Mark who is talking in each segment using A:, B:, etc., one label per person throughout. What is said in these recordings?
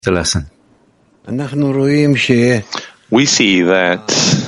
A: the lesson.
B: We see that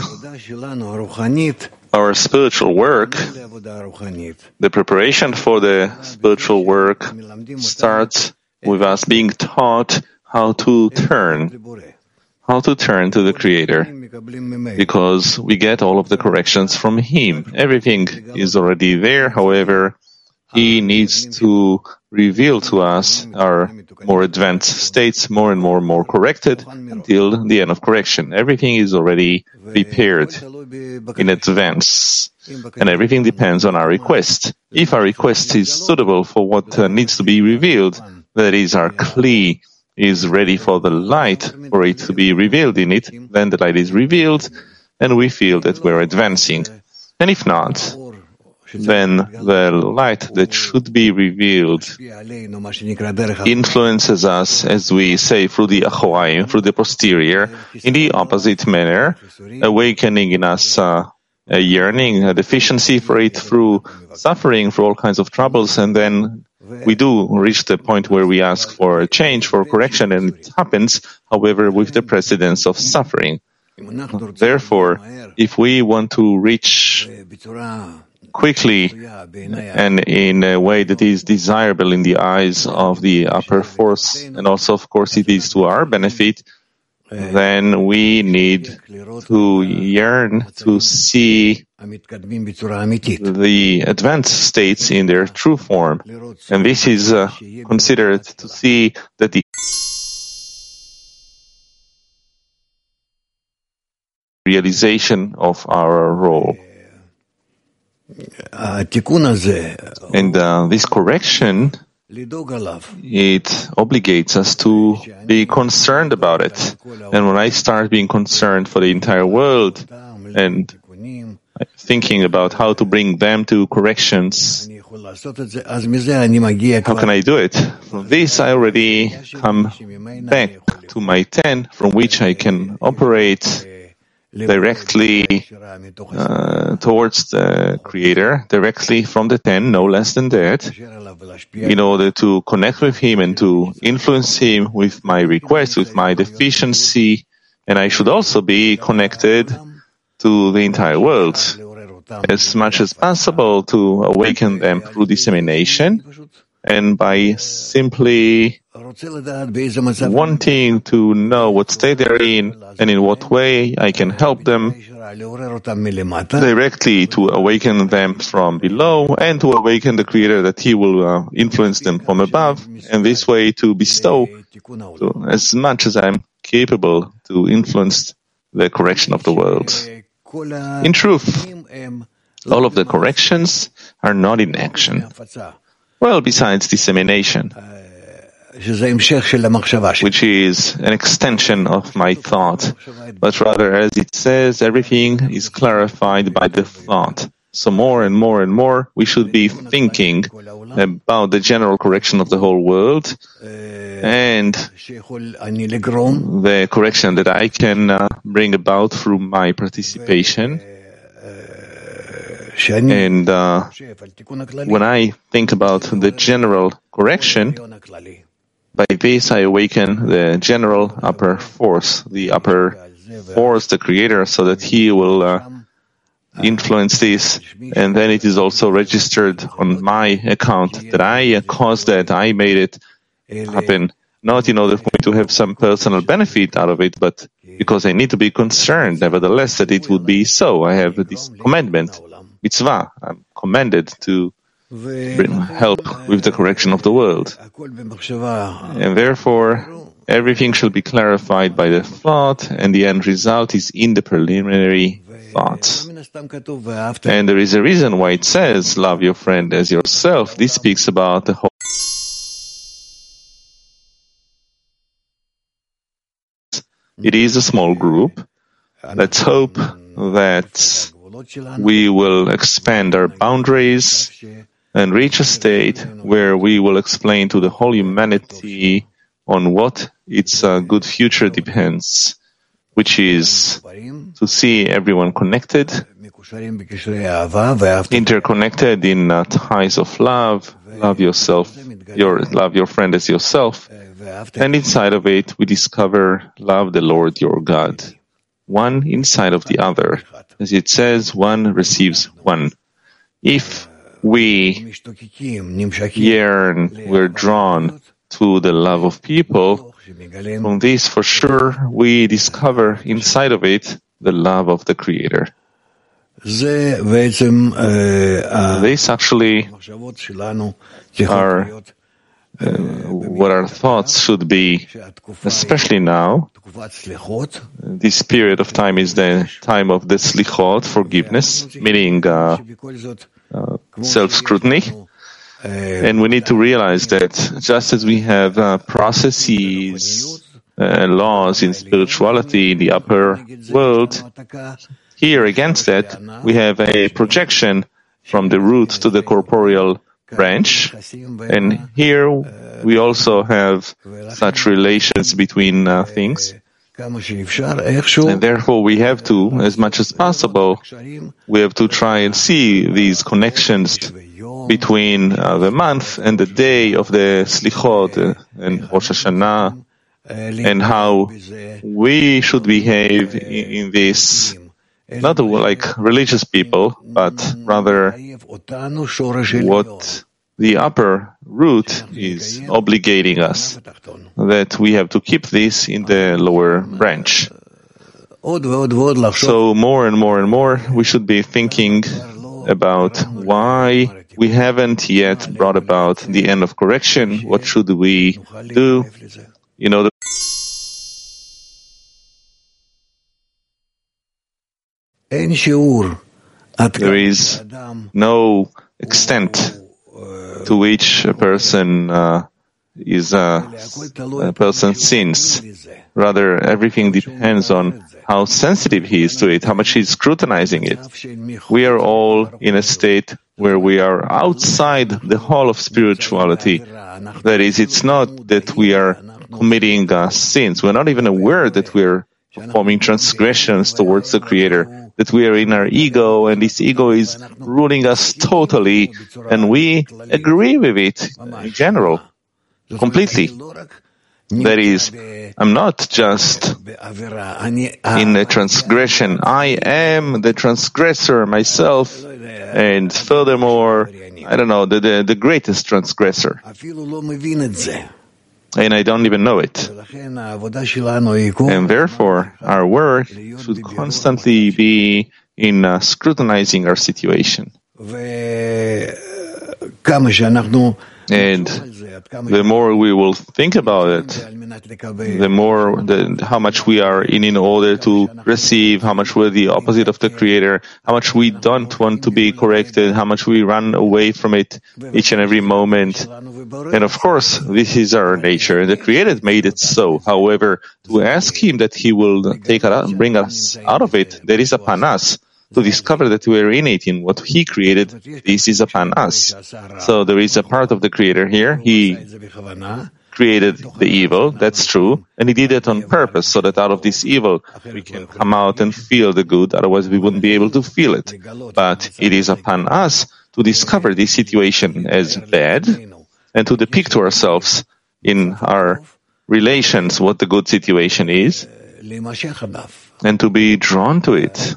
B: our spiritual work, the preparation for the spiritual work, starts with us being taught how to turn to the Creator, because we get all of the corrections from Him. Everything is already there, however, He needs to reveal to us our more advanced states, more and more corrected, until the end of correction. Everything is already prepared in advance, and everything depends on our request. If our request is suitable for what needs to be revealed, that is, our Kli is ready for the light, for it to be revealed in it, then the light is revealed, and we feel that we're advancing. And if not, then the light that should be revealed influences us, as we say, through the achoayim, through the posterior, in the opposite manner, awakening in us a yearning, a deficiency for it through suffering, for all kinds of troubles, and then we do reach the point where we ask for a change, for correction, and it happens, however, with the precedence of suffering. Therefore, if we want to reach quickly and in a way that is desirable in the eyes of the upper force, and also, of course, it is to our benefit, then we need to yearn to see the advanced states in their true form. And this is considered to see that the realization of our role. And this correction, it obligates us to be concerned about it. And when I start being concerned for the entire world and thinking about how to bring them to corrections, how can I do it? From this, I already come back to my 10, from which I can operate directly towards the Creator, directly from the 10, no less than that, in order to connect with Him and to influence Him with my request, with my deficiency. And I should also be connected to the entire world, as much as possible, to awaken them through dissemination, and by simply wanting to know what state they're in and in what way I can help them directly to awaken them from below and to awaken the Creator, that He will influence them from above, and this way to bestow as much as I'm capable to influence the correction of the world. In truth, all of the corrections are not in action. Well, besides dissemination, which is an extension of my thought, but rather, as it says, everything is clarified by the thought. So more and more, we should be thinking about the general correction of the whole world and the correction that I can bring about through my participation. And when I think about the general correction, by this I awaken the general upper force, the Creator, so that He will influence this, and then it is also registered on my account that I caused that, I made it happen, not in order for me to have some personal benefit out of it, but because I need to be concerned, nevertheless, that it would be so. I have this commandment, mitzvah, I'm commanded to help with the correction of the world. And therefore, everything shall be clarified by the thought, and the end result is in the preliminary thoughts. And there is a reason why it says, love your friend as yourself. This speaks about the whole. It is a small group. Let's hope that we will expand our boundaries and reach a state where we will explain to the whole humanity on what its good future depends, which is to see everyone connected, interconnected in ties of love, love yourself, love your friend as yourself, and inside of it we discover love the Lord your God. One inside of the other. As it says, one receives one. If we yearn, we're drawn to the love of people, from this for sure we discover inside of it the love of the Creator. This actually are what our thoughts should be, especially now. This period of time is the time of the slichot, forgiveness, meaning self-scrutiny. And we need to realize that just as we have processes, laws in spirituality in the upper world, here against that we have a projection from the root to the corporeal branch, and here we also have such relations between things. And therefore we have to, as much as possible, we have to try and see these connections between the month and the day of the Slichot and Rosh Hashanah, and how we should behave in this, not like religious people, but rather what the upper root is obligating us, that we have to keep this in the lower branch. So more and more and more we should be thinking about why we haven't yet brought about the end of correction. What should we do? There is no extent to which a person sins. Rather, everything depends on how sensitive he is to it, how much he's scrutinizing it. We are all in a state where we are outside the hall of spirituality. That is, it's not that we are committing sins. We're not even aware that we're performing transgressions towards the Creator, that we are in our ego, and this ego is ruling us totally, and we agree with it in general, completely. That is, I'm not just in a transgression, I am the transgressor myself, and furthermore, I don't know, the greatest transgressor. And I don't even know it. And therefore, our work should constantly be in scrutinizing our situation. And the more we will think about it, the more how much we are in order to receive, how much we're the opposite of the Creator, how much we don't want to be corrected, how much we run away from it each and every moment. And of course, this is our nature, and the Creator made it so. However, to ask Him that He will take it out and bring us out of it, that is upon us. To discover that we are in it, in what He created, this is upon us. So there is a part of the Creator here. He created the evil, that's true, and He did it on purpose, so that out of this evil we can come out and feel the good, otherwise we wouldn't be able to feel it. But it is upon us to discover this situation as bad, and to depict to ourselves in our relations what the good situation is, and to be drawn to it,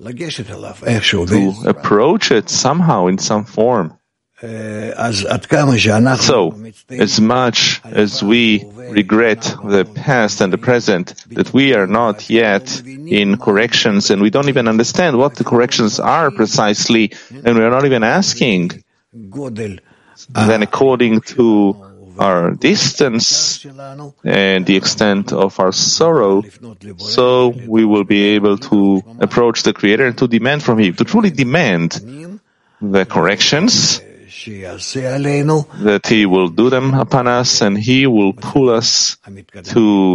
B: to approach it somehow in some form. So, as much as we regret the past and the present, that we are not yet in corrections, and we don't even understand what the corrections are precisely, and we are not even asking, then according to our distance and the extent of our sorrow, so we will be able to approach the Creator and to demand from Him, to truly demand the corrections, that He will do them upon us, and He will pull us to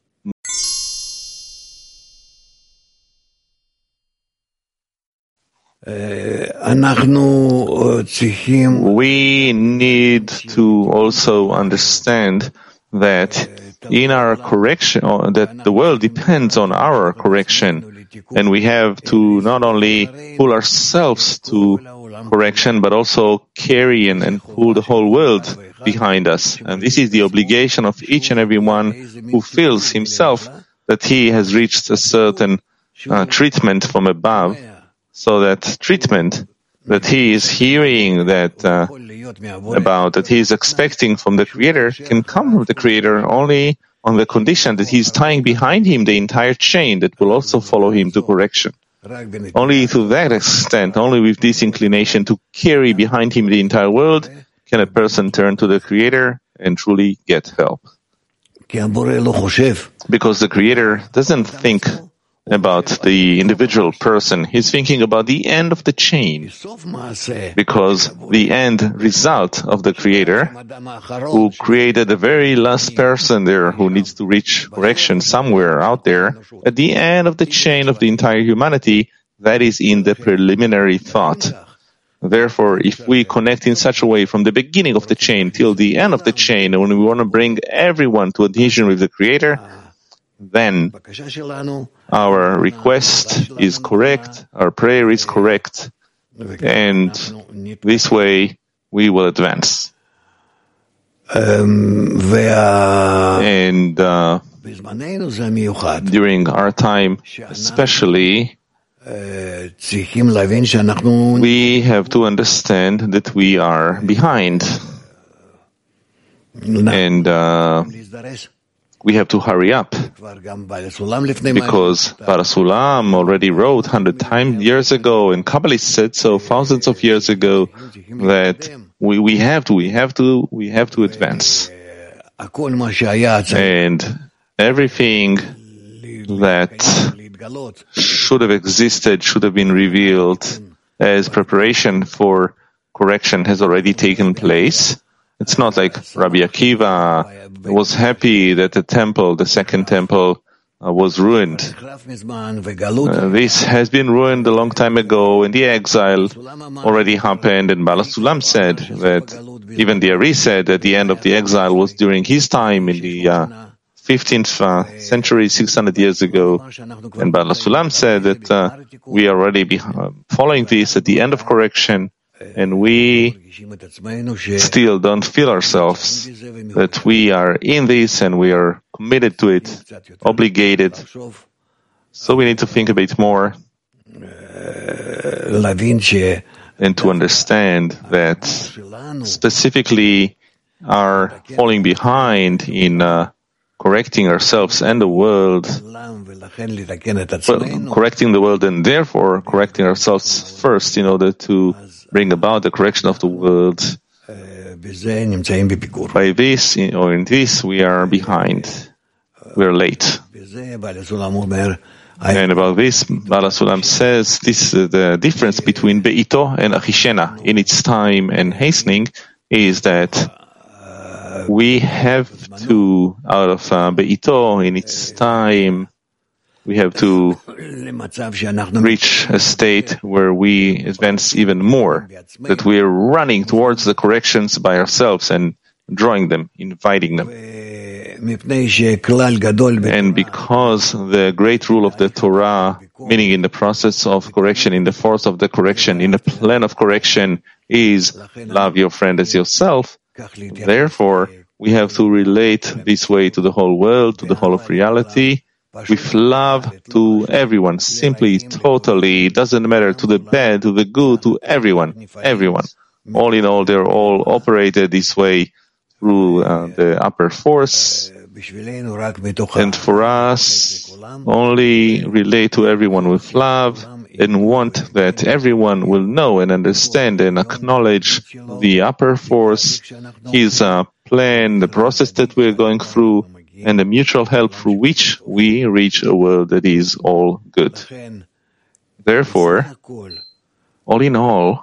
B: we need to also understand that in our correction, that the world depends on our correction, And we have to not only pull ourselves to correction, but also carry and pull the whole world behind us. And this is the obligation of each and every one who feels himself that he has reached a certain treatment from above, so that treatment that he is hearing that he is expecting from the Creator can come from the Creator only on the condition that he is tying behind him the entire chain that will also follow him to correction. Only to that extent, only with this inclination to carry behind him the entire world, can a person turn to the Creator and truly get help. Because the Creator doesn't think about the individual person, he's thinking about the end of the chain. Because the end result of the Creator, who created the very last person there who needs to reach correction somewhere out there, at the end of the chain of the entire humanity, that is in the preliminary thought. Therefore, if we connect in such a way from the beginning of the chain till the end of the chain, and when we want to bring everyone to adhesion with the Creator, then our request is correct, our prayer is correct, and this way we will advance. And during our time especially, we have to understand that we are behind. And we have to hurry up, because Parasulam already wrote 100 years ago, and Kabbalists said so thousands of years ago, that we have to advance. And everything that should have existed, should have been revealed as preparation for correction has already taken place. It's not like Rabbi Akiva was happy that the second temple, was ruined. This has been ruined a long time ago, and the exile already happened, and Baal HaSulam said that, even the Ari said that the end of the exile was during his time in the 15th century, 600 years ago. And Baal HaSulam said that we are already following this at the end of correction, and we still don't feel ourselves that we are in this and we are committed to it, obligated. So we need to think a bit more and to understand that specifically our falling behind in correcting ourselves and the world, correcting the world and therefore correcting ourselves first in order to bring about the correction of the world. By this, or in this, we are behind. We are late. And about this, Baal HaSulam says this the difference between Be'ito and Achishena in its time and hastening is that we have to, out of Be'ito in its time, we have to reach a state where we advance even more, that we are running towards the corrections by ourselves and drawing them, inviting them. And because the great rule of the Torah, meaning in the process of correction, in the force of the correction, in the plan of correction, is love your friend as yourself, therefore we have to relate this way to the whole world, to the whole of reality, with love to everyone, simply, totally, it doesn't matter, to the bad, to the good, to everyone. All in all, they're all operated this way through the upper force, and for us, only relate to everyone with love and want that everyone will know and understand and acknowledge the upper force, his plan, the process that we're going through, and the mutual help through which we reach a world that is all good. Therefore, all in all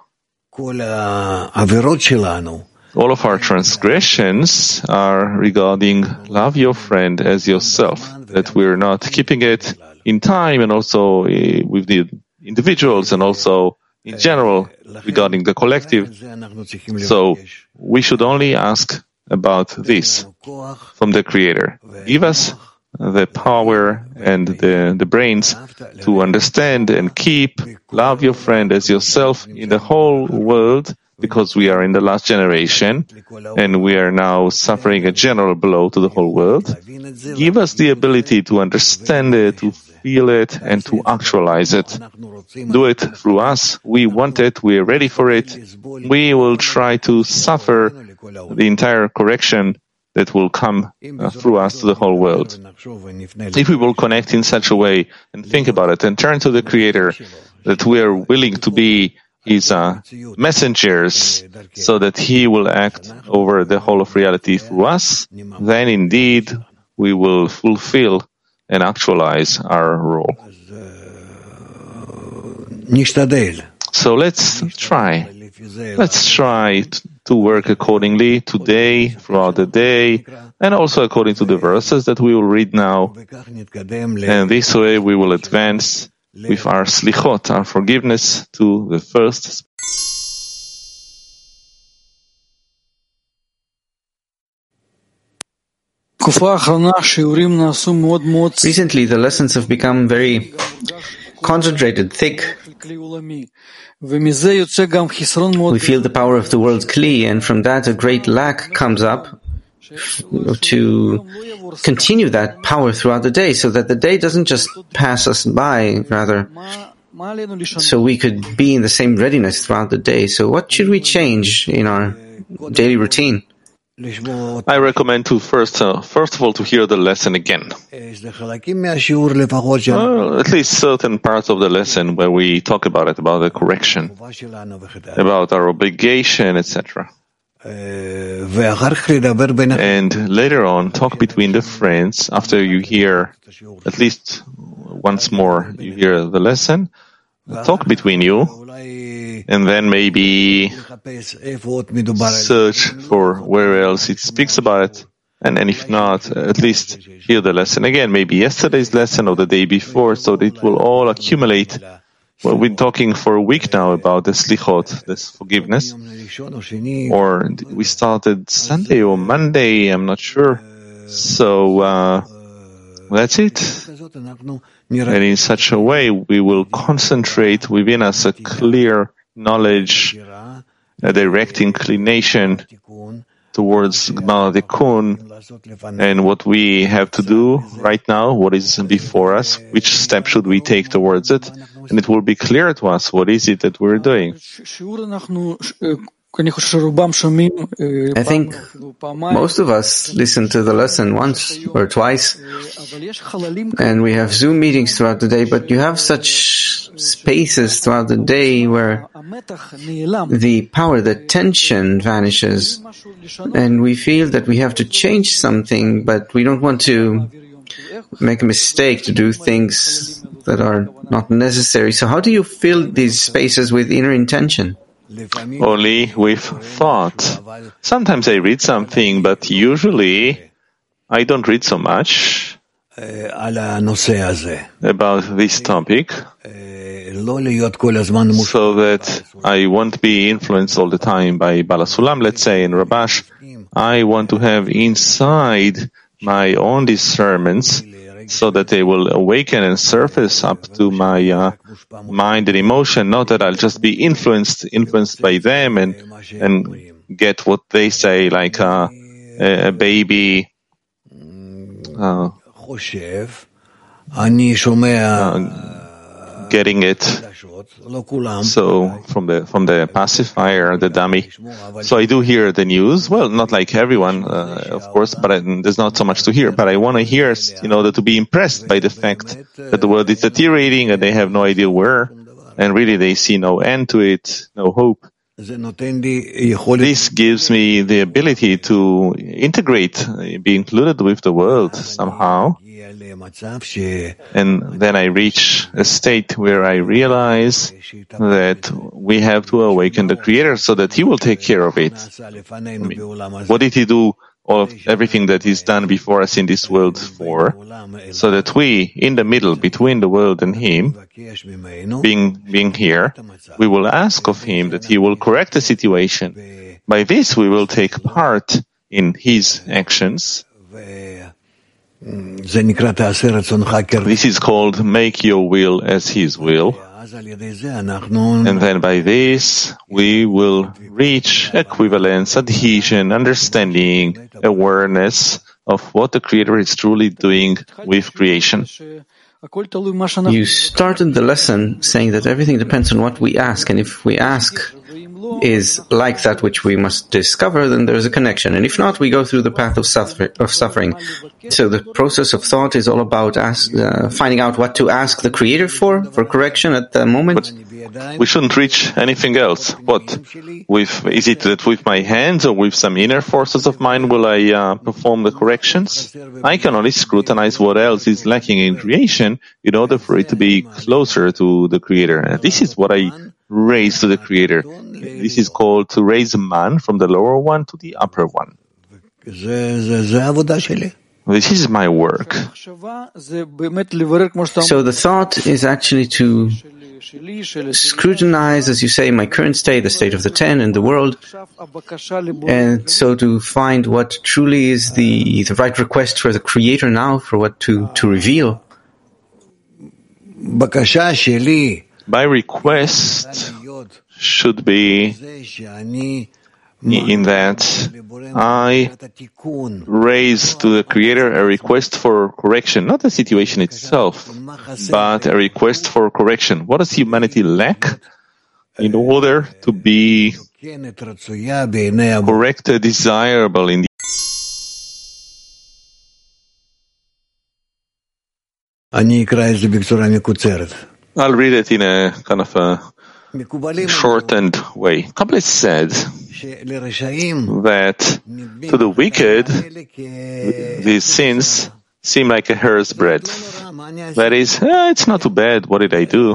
B: of our transgressions are regarding love your friend as yourself, that we're not keeping it in time and also with the individuals and also in general regarding the collective. So we should only ask about this from the Creator. Give us the power and the brains to understand and keep, love your friend as yourself in the whole world, because we are in the last generation and we are now suffering a general blow to the whole world. Give us the ability to understand it, to feel it, and to actualize it. Do it through us. We want it. We are ready for it. We will try to suffer the entire correction that will come through us to the whole world. If we will connect in such a way and think about it and turn to the Creator, that we are willing to be His messengers so that He will act over the whole of reality through us, then indeed we will fulfill and actualize our role. So let's try. Let's try to work accordingly today, throughout the day, and also according to the verses that we will read now. And this way we will advance with our slichot, our forgiveness, to the first.
A: Recently, the lessons have become very concentrated, thick. We feel the power of the world's kli, and from that a great lack comes up to continue that power throughout the day, so that the day doesn't just pass us by, rather, so we could be in the same readiness throughout the day. So what should we change in our daily routine?
B: I recommend to first of all to hear the lesson again. At least certain parts of the lesson where we talk about it, about the correction, about our obligation, etc. And later on, talk between the friends after you hear, at least once more, you hear the lesson. Talk between you, and then maybe search for where else it speaks about it, and if not, at least hear the lesson again, maybe yesterday's lesson or the day before, so that it will all accumulate. Well, we've been talking for a week now about the slichot, this forgiveness, or we started Sunday or Monday, I'm not sure. So that's it. And in such a way, we will concentrate within us a clear knowledge, a direct inclination towards Gmar Tikkun, and what we have to do right now, what is before us, which step should we take towards it, and it will be clear to us what is it that we're doing.
A: I think most of us listen to the lesson once or twice, and we have Zoom meetings throughout the day, but you have such spaces throughout the day where the power, the tension vanishes, and we feel that we have to change something, but we don't want to make a mistake, to do things that are not necessary. So how do you fill these spaces with inner intention?
B: Only with thought. Sometimes I read something, but usually I don't read so much about this topic, so that I won't be influenced all the time by Bala Sulam, let's say, and Rabash. I want to have inside my own discernments, so that they will awaken and surface up to my mind and emotion, not that I'll just be influenced by them and get what they say, like a baby getting it. So from the pacifier, the dummy. So I do hear the news. Well, not like everyone, of course, but there's not so much to hear. But I want to hear in order to be impressed by the fact that the world is deteriorating and they have no idea where, and really they see no end to it, no hope. This gives me the ability to integrate, be included with the world somehow. And then I reach a state where I realize that we have to awaken the Creator so that He will take care of it. What did He do? Everything that is done before us in this world for, so that we, in the middle between the world and Him, being here, we will ask of Him that He will correct the situation. By this, we will take part in His actions, This is called make your will as His will. And then by this, we will reach equivalence, adhesion, understanding, awareness of what the Creator is truly doing with creation.
A: You started the lesson saying that everything depends on what we ask, and if we ask is like that which we must discover, then there is a connection. And if not, we go through the path of suffering. So the process of thought is all about finding out what to ask the Creator for correction at the moment.
B: But we shouldn't reach anything else. Is it that with my hands or with some inner forces of mine will I perform the corrections? I can only scrutinize what else is lacking in creation in order for it to be closer to the Creator. And this is what I raise to the Creator. This is called to raise man from the lower one to the upper one. This is my work.
A: So the thought is actually to scrutinize, as you say, my current state, the state of the 10 and the world, and so to find what truly is the right request for the Creator now, for what to reveal.
B: My request should be in that I raise to the Creator a request for correction, not the situation itself, but a request for correction. What does humanity lack in order to be corrected, desirable in the I'll read it in a kind of a shortened way. Kabbalah said that to the wicked, these sins seem like a hair's breadth. That is, it's not too bad. What did I do?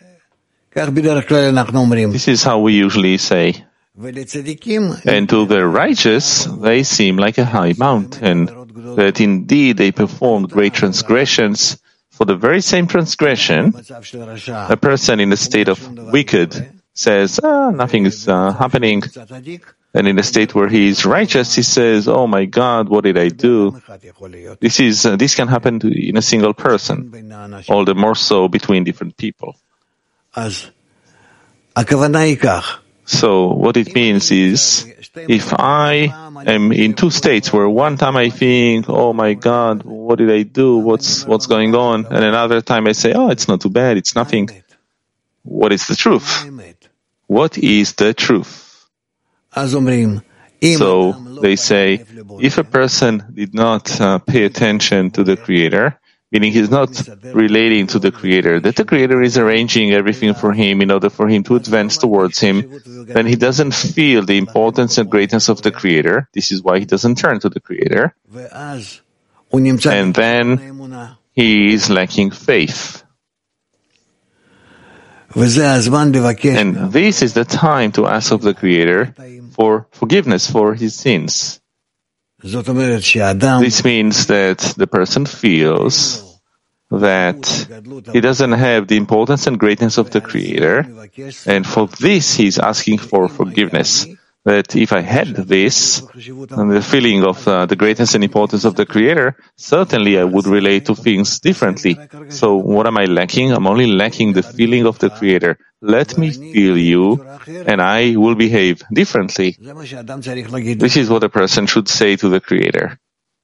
B: This is how we usually say. And to the righteous, they seem like a high mountain, that indeed they performed great transgressions. For the very same transgression, a person in the state of wicked says, nothing is happening. And in a state where he is righteous, he says, oh my God, what did I do? This can happen in a single person, all the more so between different people. So what it means is, if I am in two states where one time I think, oh my God, what did I do? What's going on? And another time I say, oh, it's not too bad. It's nothing. What is the truth? What is the truth? So they say, if a person did not pay attention to the Creator, meaning he's not relating to the Creator, that the Creator is arranging everything for him in order for him to advance towards him, then he doesn't feel the importance and greatness of the Creator. This is why he doesn't turn to the Creator. And then he is lacking faith. And this is the time to ask of the Creator for forgiveness for his sins. This means that the person feels that he doesn't have the importance and greatness of the Creator, and for this he's asking for forgiveness. That if I had this, and the feeling of the greatness and importance of the Creator, certainly I would relate to things differently. So what am I lacking? I'm only lacking the feeling of the Creator. Let me feel you, and I will behave differently. This is what a person should say to the Creator.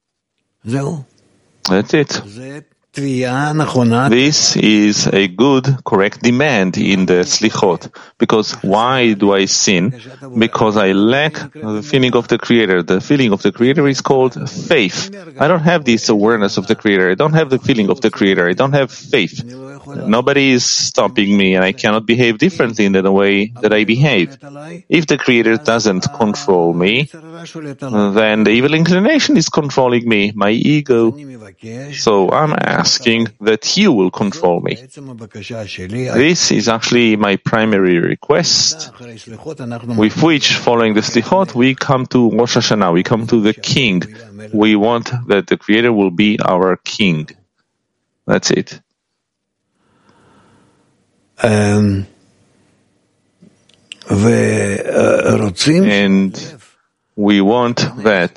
B: That's it. This is a good, correct demand in the slichot. Because why do I sin? Because I lack the feeling of the Creator. The feeling of the Creator is called faith. I don't have this awareness of the Creator. I don't have the feeling of the Creator. I don't have faith. Nobody is stopping me, and I cannot behave differently in the way that I behave. If the Creator doesn't control me, then the evil inclination is controlling me, my ego. So I'm asking that you will control me. This is actually my primary request, with which, following the slichot, we come to Rosh Hashanah, we come to the King. We want that the Creator will be our King. That's it. And we want that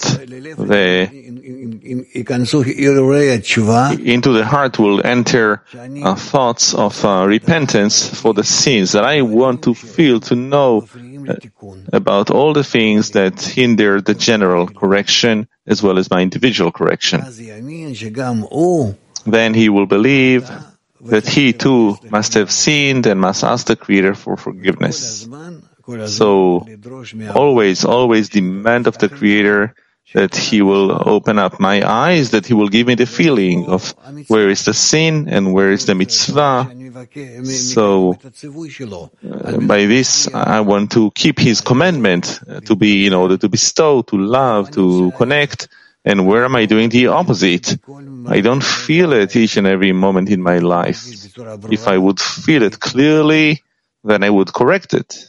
B: into the heart will enter thoughts of repentance for the sins, that I want to feel, to know about all the things that hinder the general correction as well as my individual correction. Then he will believe that he too must have sinned and must ask the Creator for forgiveness. So always demand of the Creator that he will open up my eyes, that he will give me the feeling of where is the sin and where is the mitzvah. So by this I want to keep his commandment, to be in order to bestow, to love, to connect. And where am I doing the opposite? I don't feel it each and every moment in my life. If I would feel it clearly, then I would correct it.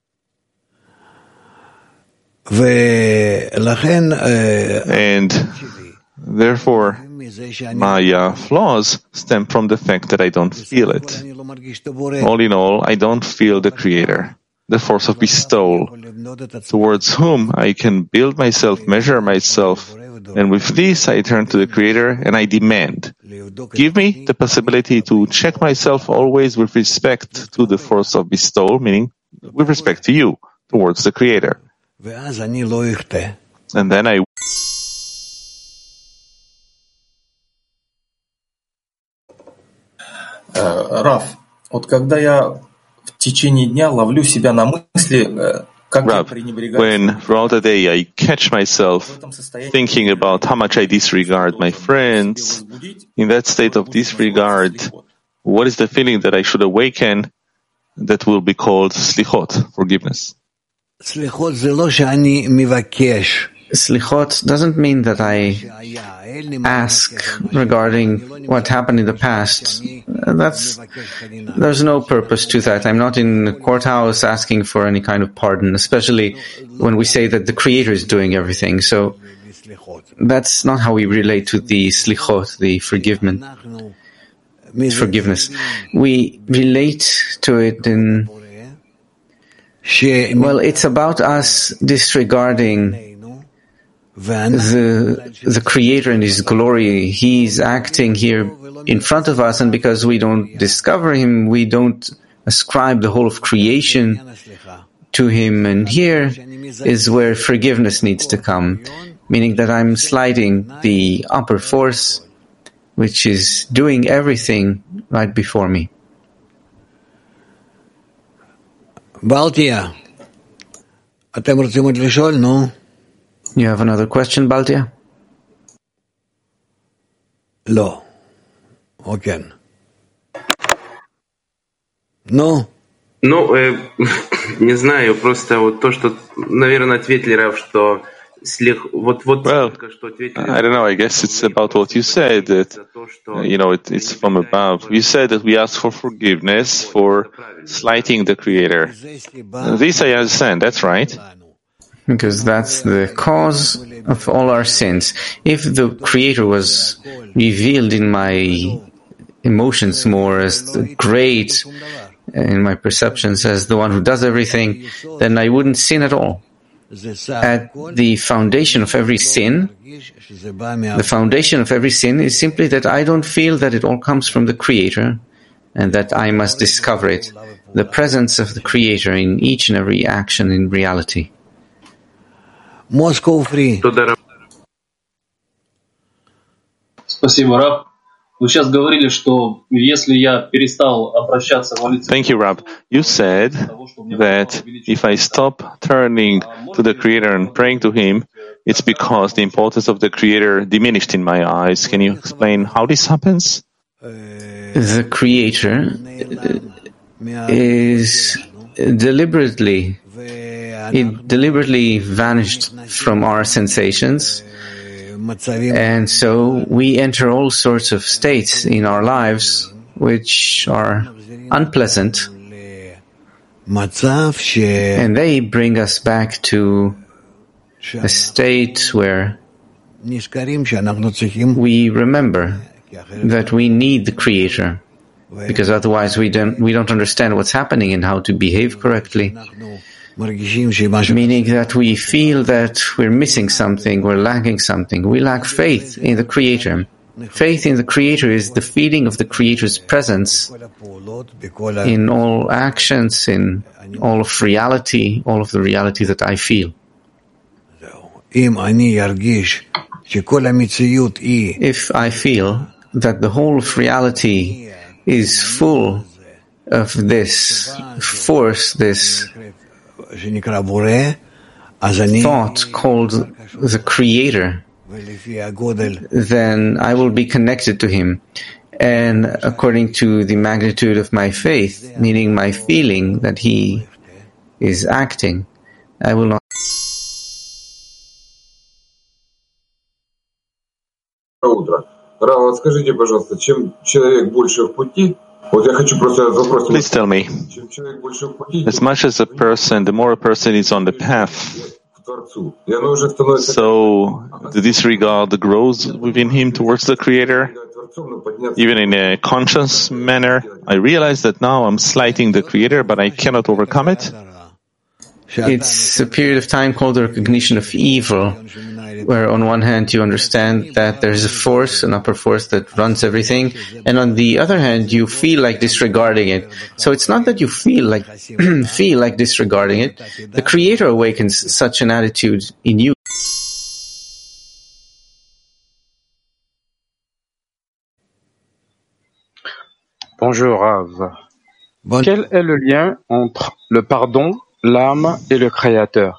B: And therefore, my flaws stem from the fact that I don't feel it. All in all, I don't feel the Creator, the force of bestowal, towards whom I can build myself, measure myself, and with this I turn to the Creator and I demand, give me the possibility to check myself always with respect to the force of bestowal, meaning with respect to you, towards the Creator. And then I
C: Раф, вот когда я в течение дня ловлю себя на мысли, как я пренебрегаю...
B: When throughout the day I catch myself thinking about how much I disregard my friends, in that state of disregard, what is the feeling that I should awaken that will be called slichot, forgiveness?
A: Slichot doesn't mean that I ask regarding what happened in the past. There's no purpose to that. I'm not in the courthouse asking for any kind of pardon, especially when we say that the Creator is doing everything. So that's not how we relate to the slichot, the forgiveness. We relate to it in, well, it's about us disregarding the Creator and His glory. He's acting here in front of us, and because we don't discover Him, we don't ascribe the whole of creation to Him. And here is where forgiveness needs to come, meaning that I'm slighting the upper force, which is doing everything right before me.
D: Baltia, אתם רוצים עוד לשאול, נו?
A: You have another question, Baltia?
D: לא. או כן. Ну?
E: Ну, не знаю, просто вот то, что, наверное, ответили, Рав, что
B: Well, I don't know, I guess it's about what you said, that, it's from above. You said that we ask for forgiveness for slighting the Creator. This I understand, that's right.
A: Because that's the cause of all our sins. If the Creator was revealed in my emotions more as the great, in my perceptions as the one who does everything, then I wouldn't sin at all. At the foundation of every sin, is simply that I don't feel that it all comes from the Creator and that I must discover it, the presence of the Creator in each and every action in reality.
D: Moscow free.
C: Спасибо, Раб. Вы сейчас говорили, что если я перестал обращаться молиться...
B: Thank you, Rab. You said that if I stop turning to the Creator and praying to Him, it's because the importance of the Creator diminished in my eyes. Can you explain how this happens?
A: The Creator is deliberately vanished from our sensations. And so we enter all sorts of states in our lives which are unpleasant, and they bring us back to a state where we remember that we need the Creator, because otherwise we don't understand what's happening and how to behave correctly. meaning that we feel that we're missing something, we're lacking something. We lack faith in the Creator. Faith in the Creator is the feeling of the Creator's presence in all actions, in all of reality, all of the reality that I feel. If I feel that the whole of reality is full of this force, this thought called the Creator, then I will be connected to Him. And according to the magnitude of my faith, meaning my feeling that He is acting, I will not.
F: Утро. Рава, скажите, пожалуйста, чем человек больше в пути? Вот я хочу просто этот вопрос.
B: Please tell me, as much as the more a person is on the path, so the disregard grows within him towards the Creator. Even in a conscious manner, I realize that now I'm slighting the Creator, but I cannot overcome it.
A: It's a period of time called the recognition of evil, where on one hand you understand that there's a force, an upper force that runs everything, and on the other hand you feel like disregarding it. So it's not that you feel like disregarding it. The Creator awakens such an attitude in you.
G: Bonjour Rav. Quel est le lien entre le pardon, l'âme et le Créateur?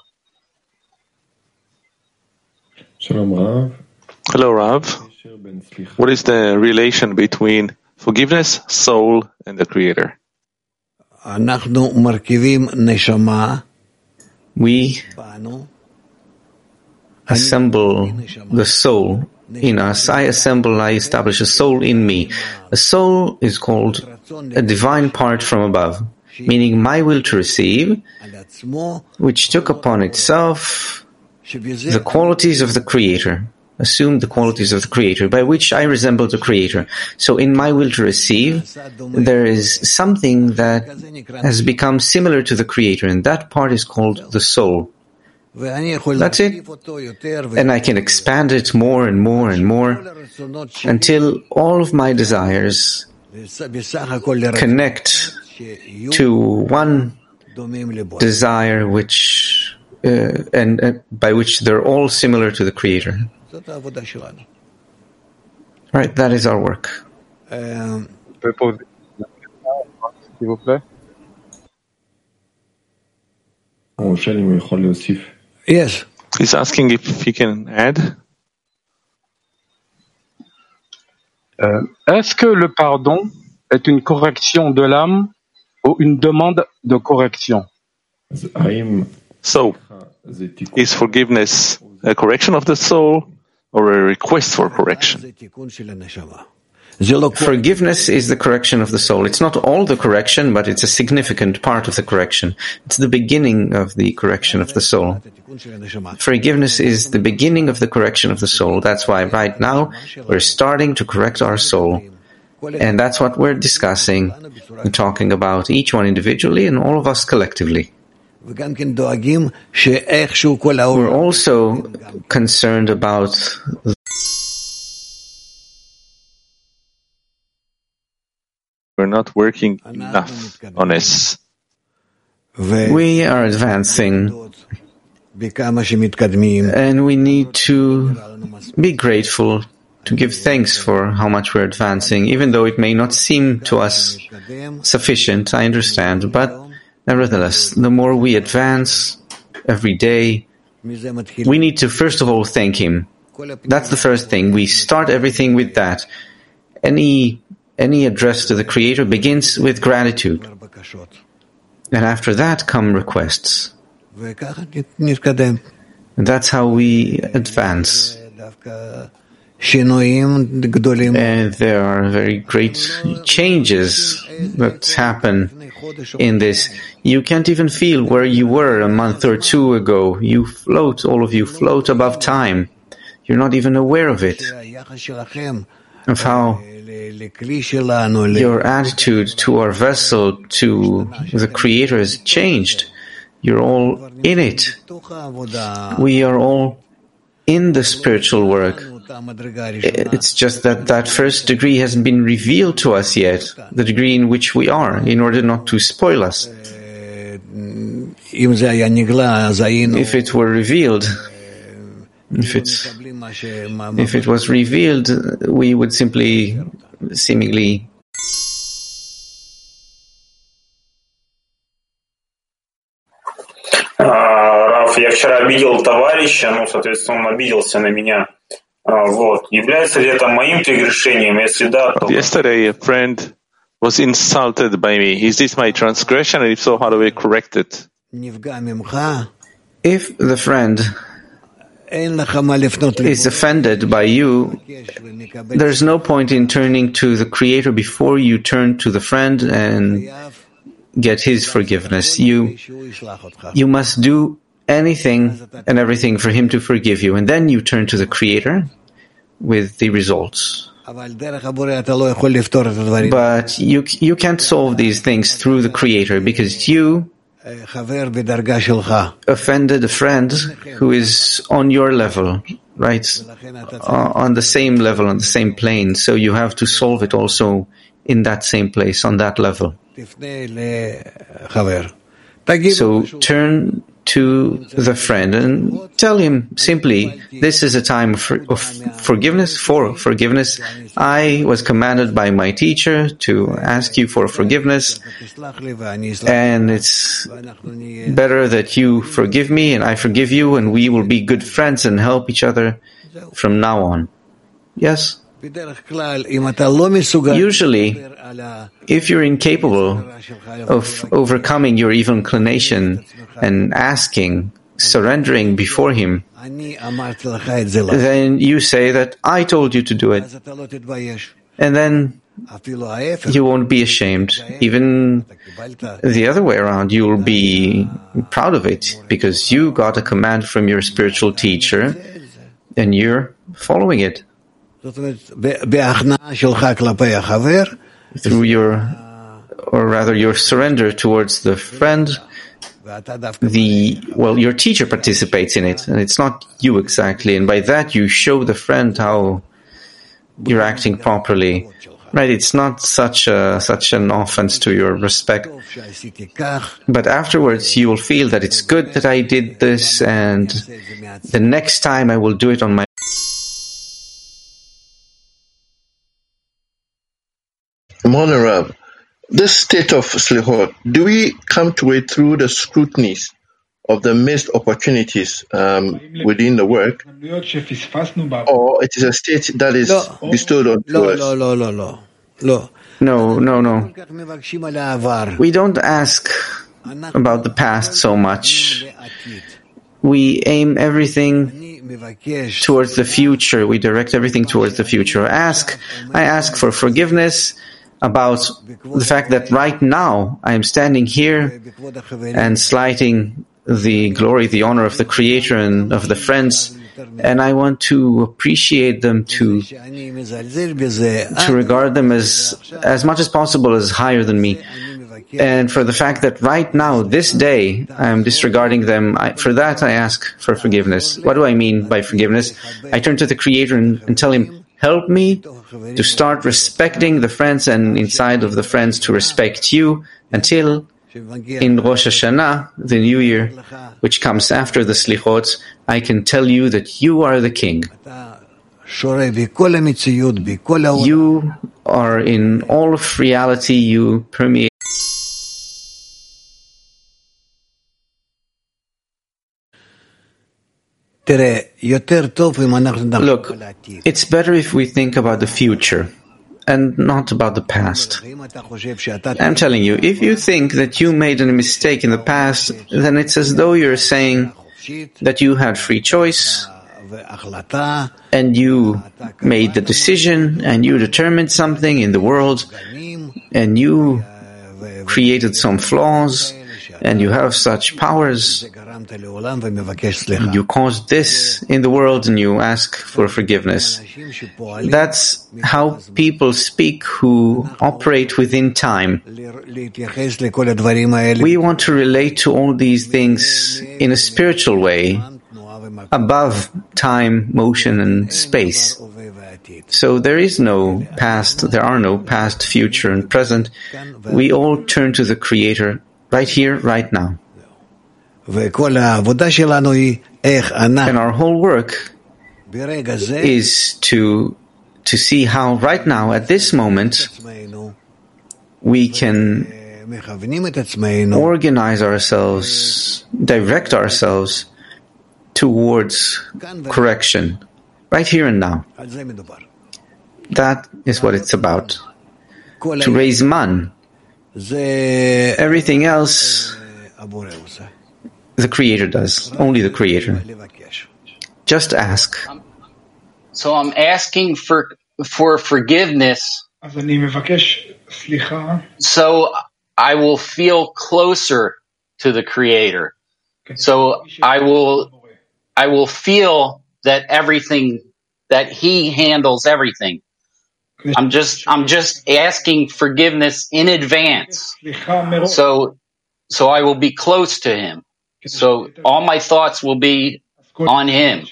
B: Hello, Rav. What is the relation between forgiveness, soul, and the Creator?
A: We assemble the soul in us. I establish a soul in me. A soul is called a divine part from above, meaning my will to receive, which took upon itself the qualities of the Creator, assumed the qualities of the Creator, by which I resemble the Creator. So in my will to receive, there is something that has become similar to the Creator, and that part is called the soul. That's it. And I can expand it more and more and more until all of my desires connect to one desire which and by which they're all similar to the Creator. Right, that is our work.
D: Yes.
B: He's asking if he can add.
G: Est-ce que le pardon est une correction de l'âme ou une demande de correction?
B: So, is forgiveness a correction of the soul or a request for correction?
A: Forgiveness is the correction of the soul. It's not all the correction, but it's a significant part of the correction. It's the beginning of the correction of the soul. Forgiveness is the beginning of the correction of the soul. That's why right now we're starting to correct our soul. And that's what we're discussing and talking about, each one individually and all of us collectively. We're also concerned about
B: we're not working enough on this.
A: We are advancing, and we need to be grateful, to give thanks for how much we're advancing, even though it may not seem to us sufficient, I understand, but nevertheless, the more we advance every day, we need to first of all thank Him. That's the first thing. We start everything with that. Any address to the Creator begins with gratitude. And after that come requests. And that's how we advance. And there are very great changes that happen in this. You can't even feel where you were a month or two ago. You float, all of you float above time. You're not even aware of it, of how your attitude to our vessel, to the Creator, has changed. You're all in it. We are all in the spiritual work. It's just that that first degree hasn't been revealed to us yet, the degree in which we are, in order not to spoil us. If it were revealed, if it was revealed, we would simply, seemingly,
H: Раф, я вчера обидел товарища, соответственно, он обиделся на меня. Является ли это моим прегрешением? Если да, то...
B: Yesterday, a friend was insulted by me. Is this my transgression? And if so, how do we correct it?
A: If the friend is offended by you, there's no point in turning to the Creator before you turn to the friend and get his forgiveness. You must do anything and everything for him to forgive you, and then you turn to the Creator with the results. But you can't solve these things through the Creator because you offended a friend who is on your level, right? On the same level, on the same plane. So you have to solve it also in that same place, on that level. So turn to the friend and tell him simply, this is a time of forgiveness, for forgiveness. I was commanded by my teacher to ask you for forgiveness, and it's better that you forgive me and I forgive you, and we will be good friends and help each other from now on. Yes? Usually, if you're incapable of overcoming your evil inclination and asking, surrendering before him, then you say that I told you to do it. And then you won't be ashamed. Even the other way around, you will be proud of it because you got a command from your spiritual teacher and you're following it. Through your surrender towards the friend, your teacher participates in it, and it's not you exactly, and by that you show the friend how you're acting properly. Right? It's not such an offense to your respect. But afterwards you will feel that it's good that I did this, and the next time I will do it on my
I: Monorav, this state of Slichot, do we come to it through the scrutinies of the missed opportunities within the work, or it is a state that is bestowed on us?
A: No. We don't ask about the past so much. We aim everything towards the future. We direct everything towards the future. I ask for forgiveness about the fact that right now I am standing here and slighting the glory, the honor of the Creator and of the friends, and I want to appreciate them, to regard them as much as possible as higher than me. And for the fact that right now, this day, I am disregarding them, for that I ask for forgiveness. What do I mean by forgiveness? I turn to the Creator and tell Him, help me to start respecting the friends, and inside of the friends to respect you, until in Rosh Hashanah, the new year, which comes after the Slichot, I can tell you that you are the King. You are in all of reality, you permeate. Look, it's better if we think about the future and not about the past. I'm telling you, if you think that you made a mistake in the past, then it's as though you're saying that you had free choice and you made the decision and you determined something in the world and you created some flaws and you have such powers You caused this in the world and you ask for forgiveness. That's how people speak who operate within time. We want to relate to all these things in a spiritual way, above time, motion, and space. So there are no past, future, and present. We all turn to the Creator right here, right now. And our whole work is to see how right now, at this moment, we can organize ourselves, direct ourselves towards correction, right here and now. That is what it's about. To raise man. Everything else, the Creator does. Only the Creator. Just ask.
J: So I'm asking for forgiveness. So I will feel closer to the Creator. So I will feel that He handles everything. I'm just asking forgiveness in advance. So I will be close to Him. So all my thoughts will be on Him.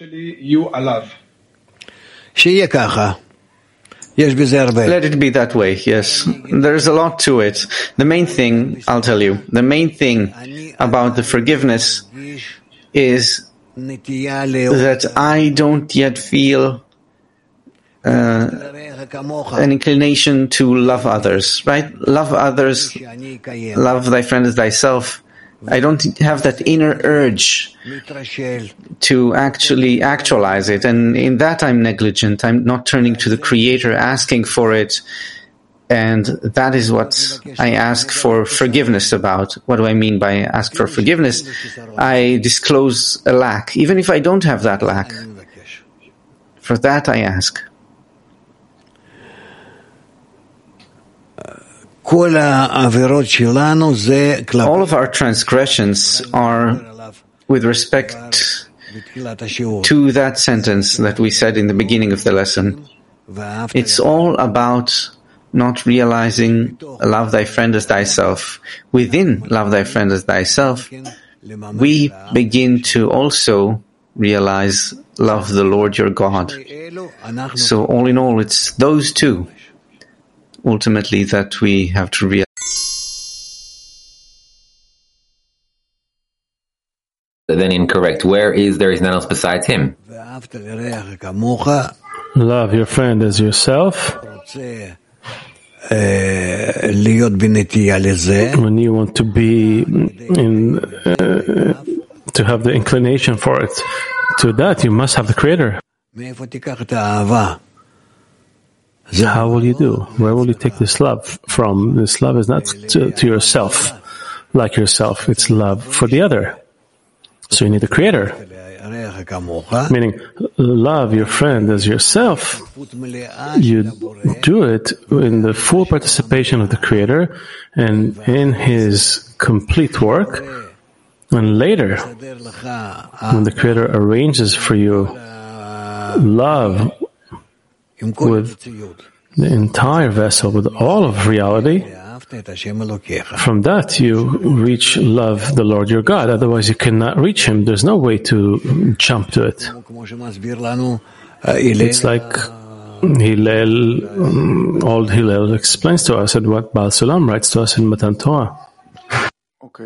A: Let it be that way, yes. There's a lot to it. The main thing, I'll tell you, the main thing about the forgiveness is that I don't yet feel an inclination to love others, right? Love others, love thy friend as thyself. I don't have that inner urge to actually actualize it, and in that I'm negligent. I'm not turning to the Creator, asking for it, and that is what I ask for forgiveness about. What do I mean by ask for forgiveness? I disclose a lack, even if I don't have that lack. For that I ask. All of our transgressions are with respect to that sentence that we said in the beginning of the lesson. It's all about not realizing love thy friend as thyself. Within love thy friend as thyself, we begin to also realize love the Lord your God. So all in all, it's those two ultimately that we have to realize.
K: Then incorrect. Where is there is none else besides Him?
L: Love your friend as yourself. When you want to be to have the inclination for it, to that you must have the Creator. How will you do? Where will you take this love from? This love is not to yourself, like yourself. It's love for the other. So you need the Creator. Meaning, love your friend as yourself. You do it in the full participation of the Creator and in His complete work. And later, when the Creator arranges for you love with the entire vessel, with all of reality, from that you reach love the Lord your God. Otherwise you cannot reach Him. There's no way to jump to it. It's like Hillel, old Hillel explains to us, and what Baal Sulam writes to us in Matan Torah.
K: Okay,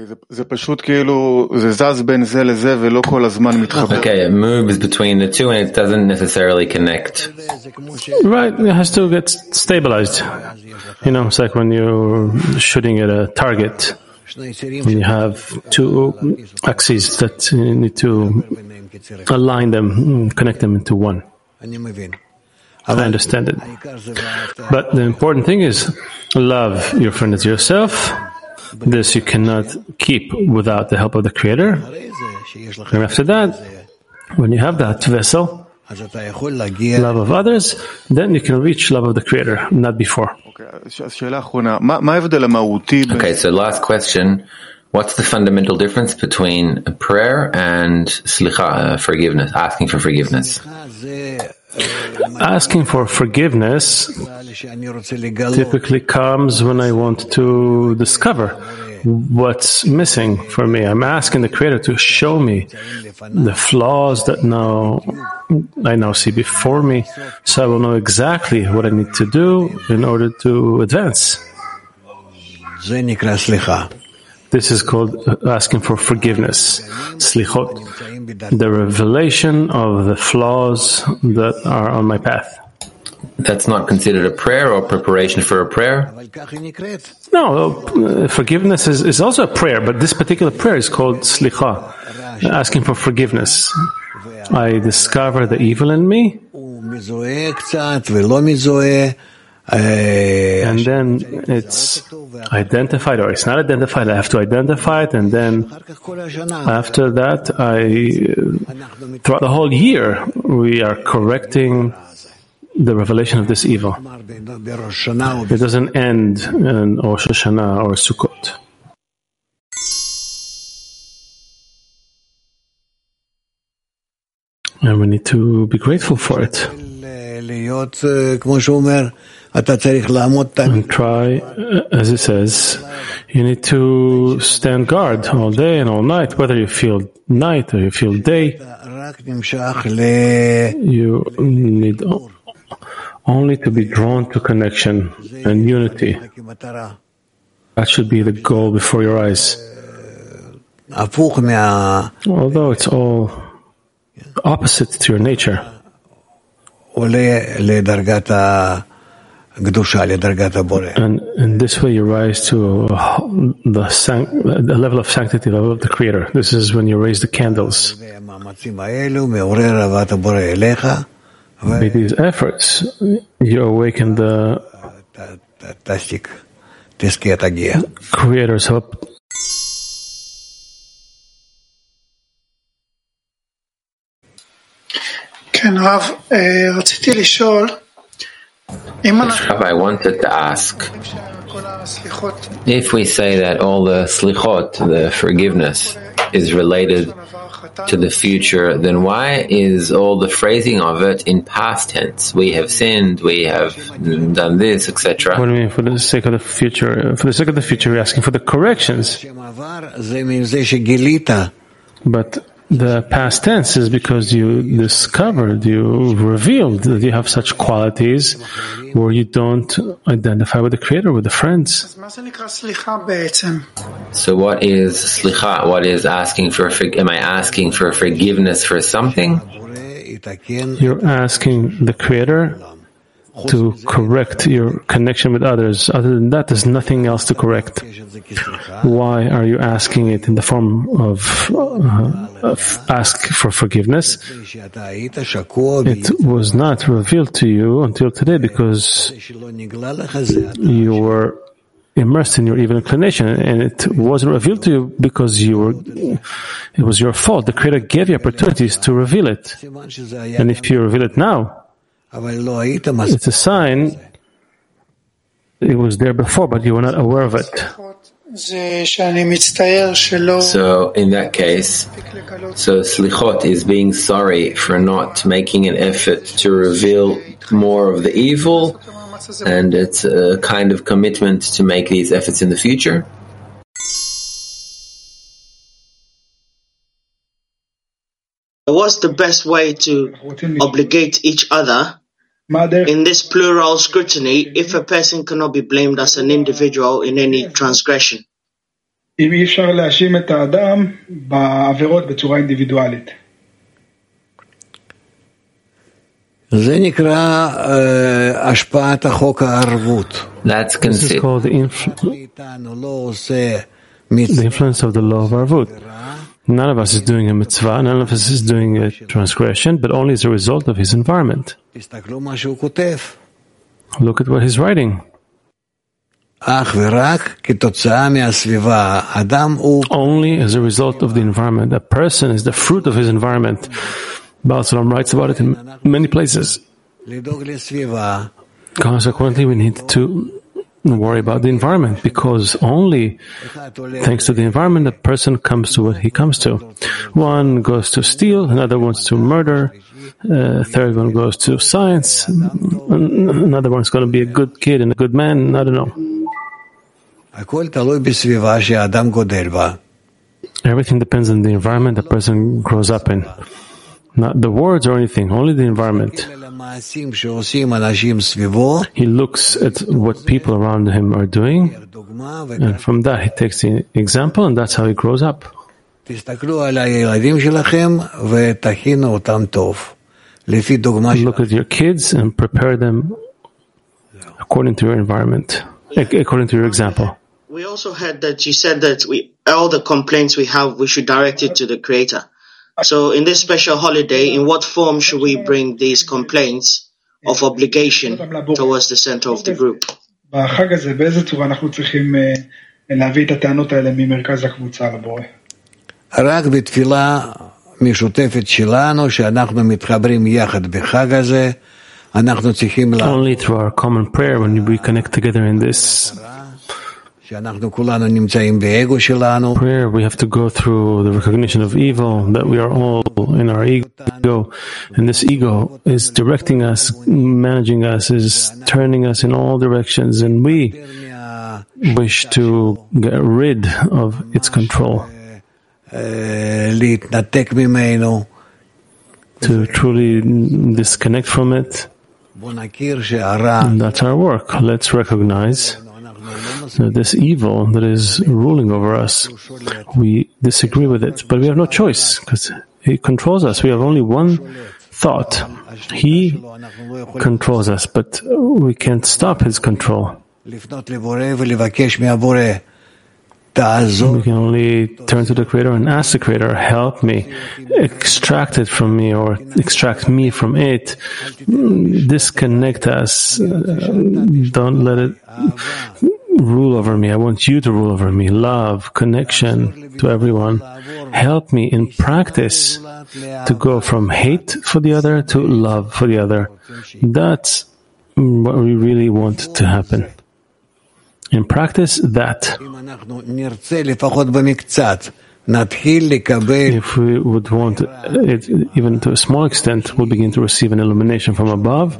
K: it moves between the two and it doesn't necessarily connect.
L: Right, it has to get stabilized. It's like when you're shooting at a target. You have two axes that you need to align them, connect them into one. I understand it. But the important thing is, love your friend as yourself. This you cannot keep without the help of the Creator. And after that, when you have that vessel, love of others, then you can reach love of the Creator, not before.
K: Okay, so last question. What's the fundamental difference between prayer and slicha, forgiveness, asking for forgiveness?
L: Asking for forgiveness typically comes when I want to discover what's missing for me. I'm asking the Creator to show me the flaws that I now see before me, so I will know exactly what I need to do in order to advance. This is called asking for forgiveness, slichot, the revelation of the flaws that are on my path.
K: That's not considered a prayer or preparation for a prayer?
L: No, forgiveness is also a prayer, but this particular prayer is called slicha, asking for forgiveness. I discover the evil in me, and then it's identified or it's not identified. I have to identify it, and then after that, throughout the whole year, we are correcting the revelation of this evil. It doesn't end in Rosh Hashanah or Sukkot. And we need to be grateful for it. And try, as it says, you need to stand guard all day and all night, whether you feel night or you feel day. You need only to be drawn to connection and unity. That should be the goal before your eyes. Although it's all opposite to your nature. And in this way you rise to the level of sanctity, the level of the Creator. This is when you raise the candles. By these efforts, you awaken the Creator's hope.
K: Rabbi, I wanted to ask, if we say that all the slichot, the forgiveness, is related to the future, then why is all the phrasing of it in past tense? We have sinned, we have done this, etc.
L: What do you mean, for the sake of the future? For the sake of the future, we're asking for the corrections. But the past tense is because you discovered, you revealed that you have such qualities where you don't identify with the Creator, with the friends.
K: So what is slicha? What is asking for? Am I asking for forgiveness for something?
L: You're asking the Creator to correct your connection with others. Other than that, there's nothing else to correct. Why are you asking it in the form of ask for forgiveness? It was not revealed to you until today because you were immersed in your evil inclination, and it wasn't revealed to you because it was your fault. The Creator gave you opportunities to reveal it. And if you reveal it now, it's a sign it was there before, but you were not aware of it.
K: So in that case, slichot is being sorry for not making an effort to reveal more of the evil, and it's a kind of commitment to make these efforts in the future.
M: What's the best way to obligate each other in this plural scrutiny if a person cannot be blamed as an individual in any transgression?
N: This
K: is
L: called the influence of the law of Arvut. None of us is doing a mitzvah, none of us is doing a transgression, but only as a result of his environment. Look at what he's writing. Only as a result of the environment. A person is the fruit of his environment. Baal Salam writes about it in many places. Consequently, we need to worry about the environment, because only thanks to the environment a person comes to what he comes to. One goes to steal, another wants to murder, third one goes to science, another one's going to be a good kid and a good man, I don't know. Everything depends on the environment a person grows up in. Not the words or anything, only the environment. He looks at what people around him are doing, and from that he takes the example, and that's how he grows up. Look at your kids and prepare them according to your environment, according to your example.
M: We also heard that you said that all the complaints we have, we should direct it to the Creator. So in this special holiday, in what form should we bring these complaints of obligation towards the center of the group?
D: רק בתפילה משותפת שלנו, שאנחנו מתחברים יחד בחג הזה, אנחנו צריכים
L: Only through our common prayer when we connect together in this
D: שאנחנו כולנו נמצאים באגו שלנו.
L: Prayer, we have to go through the recognition of evil, that we are all in our ego, and this ego is directing us, managing us, is turning us in all directions, and we wish to get rid of its control. To truly disconnect from it. And that's our work. Let's recognize that this evil that is ruling over us, we disagree with it, but we have no choice because he controls us. We have only one thought. He controls us, but we can't stop his control. We can only turn to the Creator and ask the Creator, help me, extract it from me or extract me from it, disconnect us, don't let it rule over me. I want you to rule over me. Love, connection to everyone. Help me in practice to go from hate for the other to love for the other. That's what we really want to happen. In practice, that. If we would want it even to a small extent, we'll begin to receive an illumination from above,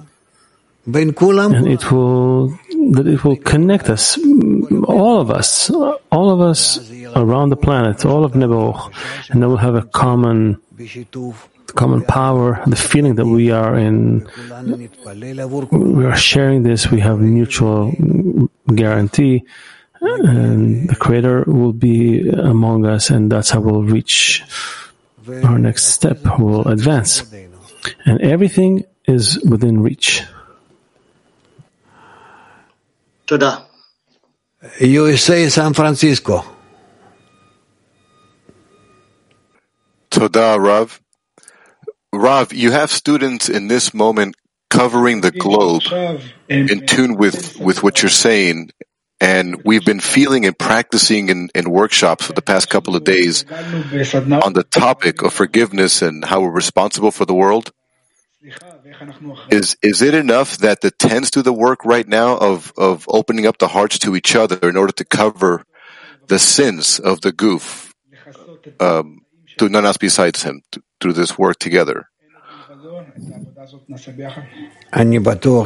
L: and it will connect us, all of us around the planet, all of Nebuch, and then we'll have a common power, the feeling that we are sharing this, we have mutual guarantee, and the Creator will be among us, and that's how we'll reach our next step, we'll advance. And everything is within reach.
M: Toda.
D: USA, San Francisco.
N: Toda, Rav. Rav, you have students in this moment covering the globe in tune with what you're saying, and we've been feeling and practicing in workshops for the past couple of days on the topic of forgiveness and how we're responsible for the world. Is it enough that the tens do the work right now of opening up the hearts to each other in order to cover the sins of the goof to none else besides him through this work together?
D: I'm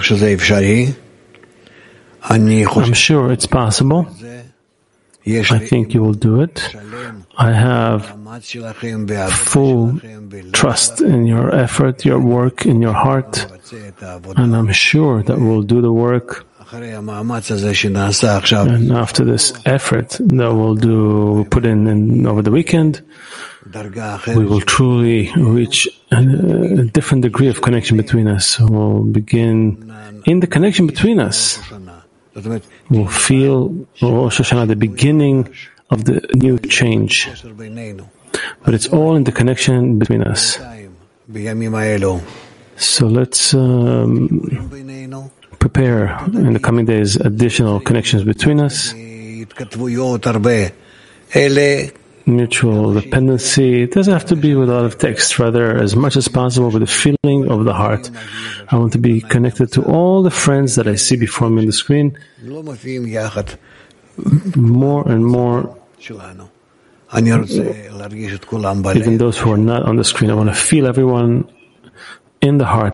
L: sure it's possible. I think you will do it. I have full trust in your effort, your work, in your heart, and I'm sure that we'll do the work. And after this effort that we'll put in over the weekend, we will truly reach a different degree of connection between us. We'll begin in the connection between us. We'll feel Rosh Hashanah, the beginning of the new change. But it's all in the connection between us. So let's prepare in the coming days additional connections between us. mutual dependency. It doesn't have to be with a lot of text, rather as much as possible with the feeling of the heart. I want to be connected to all the friends that I see before me on the screen, more and more, even those who are not on the screen. I want to feel everyone in the heart